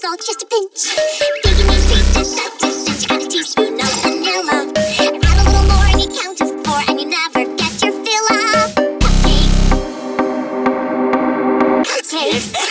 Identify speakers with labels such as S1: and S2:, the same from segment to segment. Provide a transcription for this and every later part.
S1: salt, just a pinch. Baking these treats is such a cinch. Add a teaspoon of vanilla. Add a little more and you count to 4 and you never get your fill of cupcakes. Cupcakes.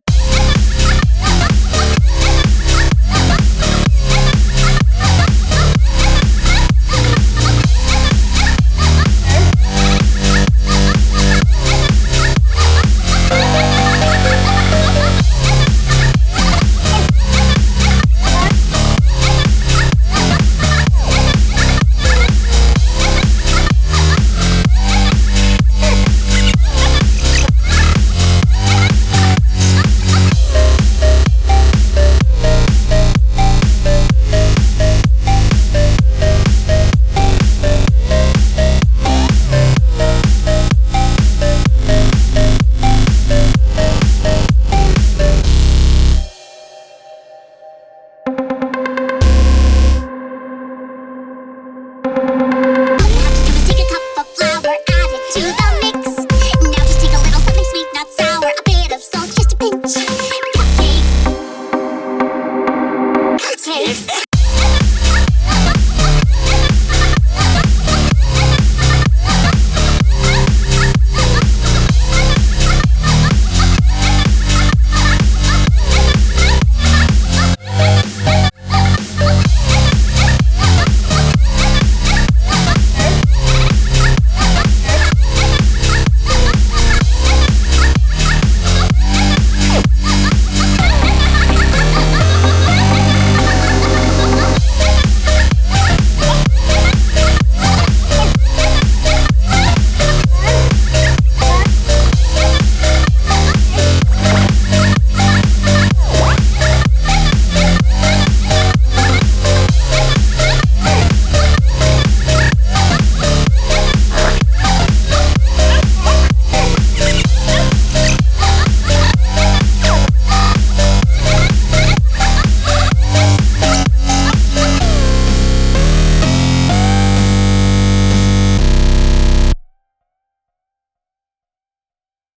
S1: Take a cup of flour, add it to the mix.